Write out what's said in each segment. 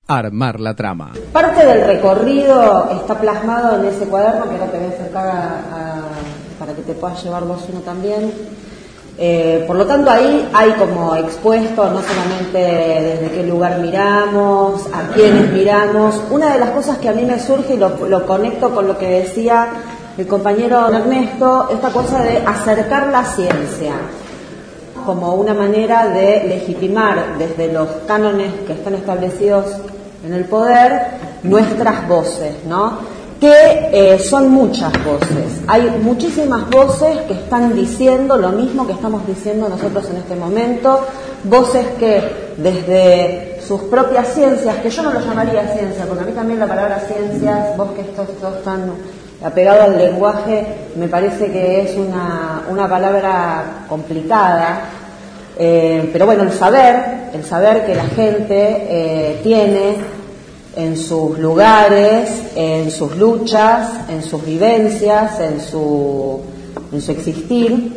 Armar la trama. Parte del recorrido está plasmado en ese cuaderno que ahora te voy a acercar para que te puedas llevar vos uno también. Por lo tanto, ahí hay como expuesto no solamente desde qué lugar miramos, a quiénes miramos. Una de las cosas que a mí me surge, y lo conecto con lo que decía el compañero Ernesto, esta cosa de acercar la ciencia como una manera de legitimar desde los cánones que están establecidos en el poder nuestras voces, ¿no? Que son muchas voces. Hay muchísimas voces que están diciendo lo mismo que estamos diciendo nosotros en este momento, voces que desde sus propias ciencias, que yo no lo llamaría ciencia, porque a mí también la palabra ciencias, vos que sos tan apegado al lenguaje, me parece que es una palabra complicada, pero bueno, el saber que la gente tiene en sus lugares, en sus luchas, en sus vivencias, en su existir,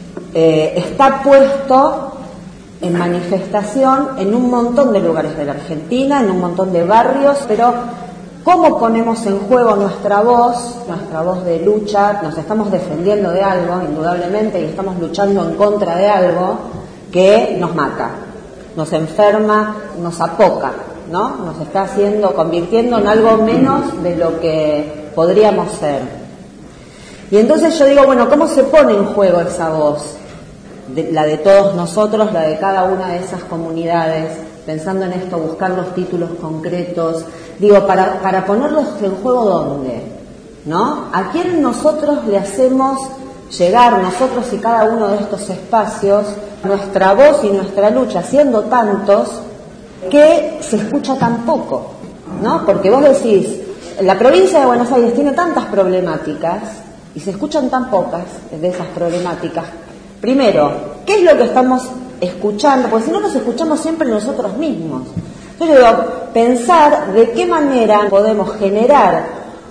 está puesto en manifestación en un montón de lugares de la Argentina, en un montón de barrios, pero ¿cómo ponemos en juego nuestra voz de lucha? Nos estamos defendiendo de algo, indudablemente, y estamos luchando en contra de algo que nos mata, nos enferma, nos apoca, ¿no? Nos está convirtiendo en algo menos de lo que podríamos ser. Y entonces yo digo, bueno, ¿cómo se pone en juego esa voz? La de todos nosotros, la de cada una de esas comunidades, pensando en esto, buscar los títulos concretos. Digo, para ponerlos en juego, ¿dónde? ¿No? ¿A quién nosotros le hacemos llegar, nosotros y cada uno de estos espacios, nuestra voz y nuestra lucha, siendo tantos, que se escucha tan poco, ¿no? Porque vos decís, la provincia de Buenos Aires tiene tantas problemáticas y se escuchan tan pocas de esas problemáticas. Primero, ¿qué es lo que estamos escuchando? Porque si no nos escuchamos siempre nosotros mismos. Entonces yo digo, pensar de qué manera podemos generar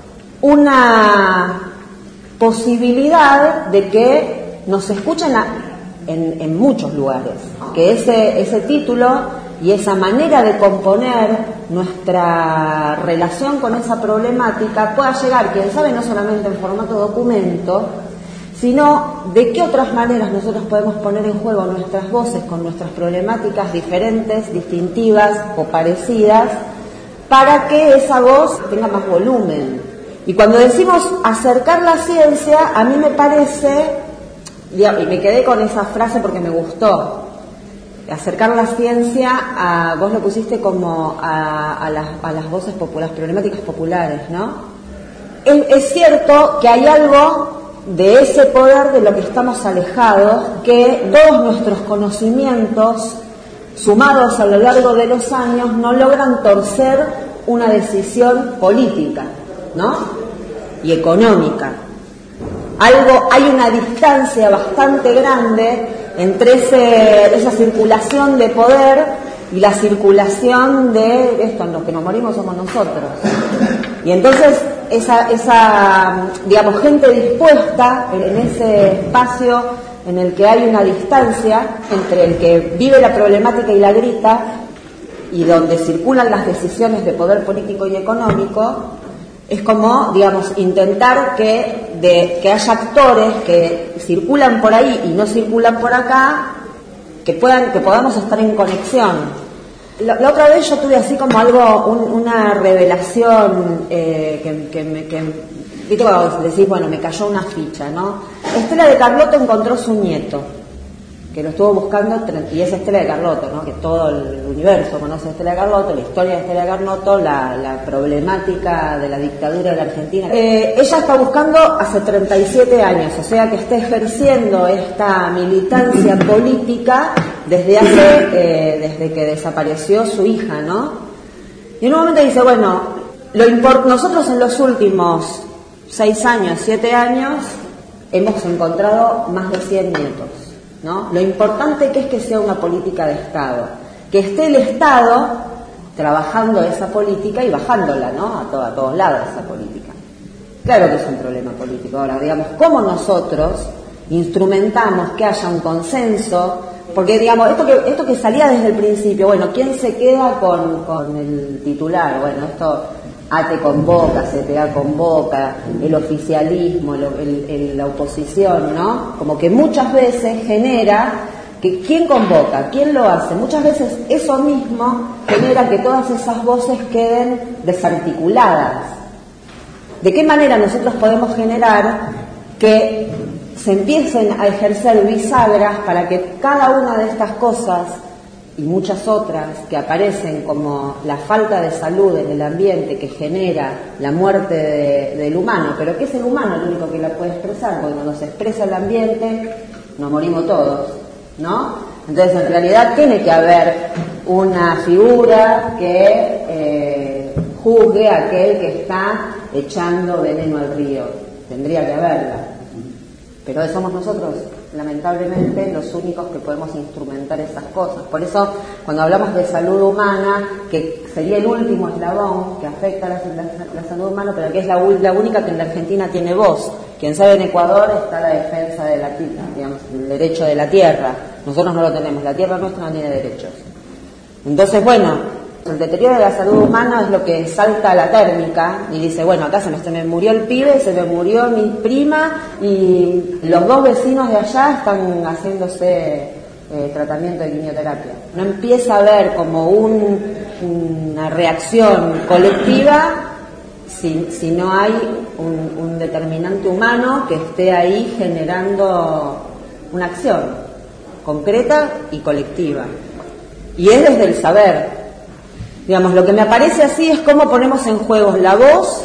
una posibilidad de que nos escuchen en muchos lugares, que ese título y esa manera de componer nuestra relación con esa problemática pueda llegar, quién sabe, no solamente en formato documento, sino de qué otras maneras nosotros podemos poner en juego nuestras voces con nuestras problemáticas diferentes, distintivas o parecidas, para que esa voz tenga más volumen. Y cuando decimos acercar la ciencia, a mí me parece, y me quedé con esa frase porque me gustó, acercar la ciencia vos lo pusiste como a las voces populares, problemáticas populares, ¿no? Es cierto que hay algo de ese poder de lo que estamos alejados, que todos nuestros conocimientos sumados a lo largo de los años no logran torcer una decisión política, ¿no? Y económica. Hay una distancia bastante grande entre esa circulación de poder y la circulación de esto, en lo que nos morimos somos nosotros. Y entonces esa digamos, gente dispuesta en ese espacio en el que hay una distancia entre el que vive la problemática y la grita, y donde circulan las decisiones de poder político y económico, es como, digamos, intentar que haya actores que circulan por ahí y no circulan por acá, que podamos estar en conexión. La otra vez yo tuve así como una revelación viste cuando decís, bueno, me cayó una ficha, ¿no? Estela de Carlotto encontró su nieto, que lo estuvo buscando, y es Estela de Carlotto, ¿no? Que todo el universo conoce a Estela de Carlotto, la historia de Estela de Carlotto, la problemática de la dictadura de la Argentina. Ella está buscando hace 37 años, o sea que está ejerciendo esta militancia política desde que desapareció su hija, ¿no? Y en un momento dice, bueno, nosotros en los últimos 6 años, 7 años, hemos encontrado más de 100 nietos, ¿no? Lo importante que es que sea una política de Estado, que esté el Estado trabajando esa política y bajándola, ¿no? A todos lados esa política. Claro que es un problema político. Ahora, digamos, ¿cómo nosotros instrumentamos que haya un consenso Porque, digamos, esto que salía desde el principio, bueno, ¿quién se queda con el titular? Bueno, esto ATE convoca, CTA convoca, el oficialismo, la oposición, ¿no? Como que muchas veces genera que ¿quién convoca? ¿Quién lo hace? Muchas veces eso mismo genera que todas esas voces queden desarticuladas. ¿De qué manera nosotros podemos generar que se empiecen a ejercer bisagras para que cada una de estas cosas y muchas otras que aparecen como la falta de salud en el ambiente que genera la muerte del humano, pero que es el humano el único que la puede expresar, porque cuando se expresa el ambiente nos morimos todos, ¿no? Entonces en realidad tiene que haber una figura que juzgue a aquel que está echando veneno al río, tendría que haberla. Pero somos nosotros, lamentablemente, los únicos que podemos instrumentar esas cosas. Por eso, cuando hablamos de salud humana, que sería el último eslabón que afecta a la salud humana, pero que es la única que en la Argentina tiene voz. Quien sabe, en Ecuador está la defensa de la tierra, digamos, el derecho de la tierra. Nosotros no lo tenemos, la tierra nuestra no tiene derechos. Entonces, bueno, el deterioro de la salud humana es lo que salta a la térmica y dice, bueno, acá se me murió el pibe, se me murió mi prima y los dos vecinos de allá están haciéndose tratamiento de quimioterapia. No empieza a haber como una reacción colectiva si no hay un determinante humano que esté ahí generando una acción concreta y colectiva. Y es desde el saber. Digamos, lo que me aparece así es cómo ponemos en juego la voz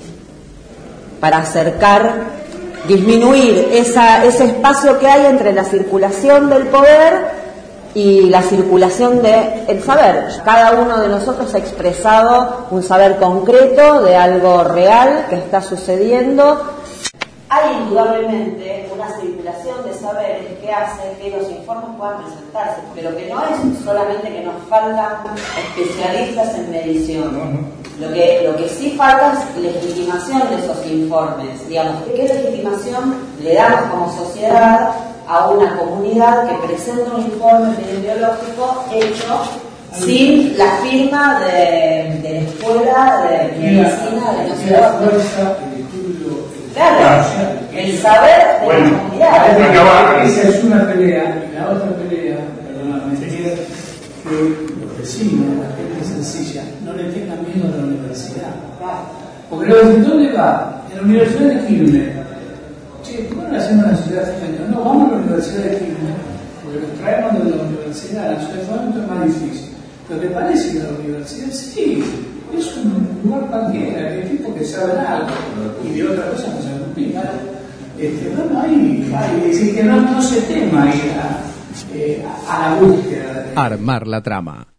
para acercar, disminuir ese espacio que hay entre la circulación del poder y la circulación del saber. Cada uno de nosotros ha expresado un saber concreto de algo real que está sucediendo. Hay indudablemente una circulación de saberes que hace que los informes puedan presentarse, pero que no es solamente que nos faltan especialistas en medición. Lo que sí falta es legitimación de esos informes. Digamos, ¿qué legitimación le damos como sociedad a una comunidad que presenta un informe epidemiológico hecho sin la firma de la escuela de medicina de no sé dónde? Claro, el saber de la comunidad. Esa es una pelea, y la otra pelea, perdóname, es que los vecinos, la gente sencilla, no le tengan miedo a la universidad. Porque luego dicen, ¿dónde va? En la Universidad de Quilmes. Che, ¿por qué no hacemos una ciudad de No, vamos a la Universidad de Quilmes, porque nos traemos de la universidad, la ciudad de Fomento es más difícil. ¿Pero te parece que la universidad? Sí. Es un lugar cualquiera, que tipo que sabe algo y de otra cosa no se complica. Bueno, ahí decir que no se tema ir a la búsqueda. Armar la trama.